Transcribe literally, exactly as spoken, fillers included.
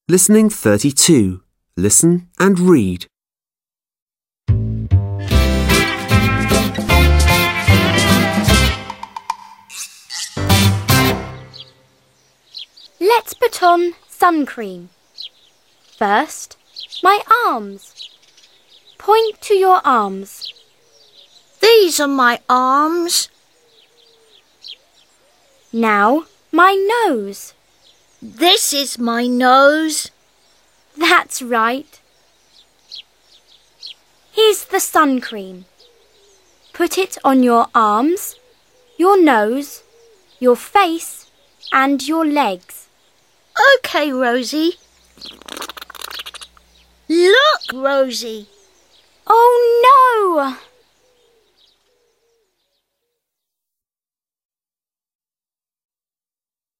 Listening thirty-two. Listen and read. Let's put on sun cream. First, my arms. Point to your arms. These are my arms. Now, my nose. This is my nose. That's right. Here's the sun cream. Put it on your arms, your nose, your face, and your legs. OK, Rosie. Look, Rosie. Oh no!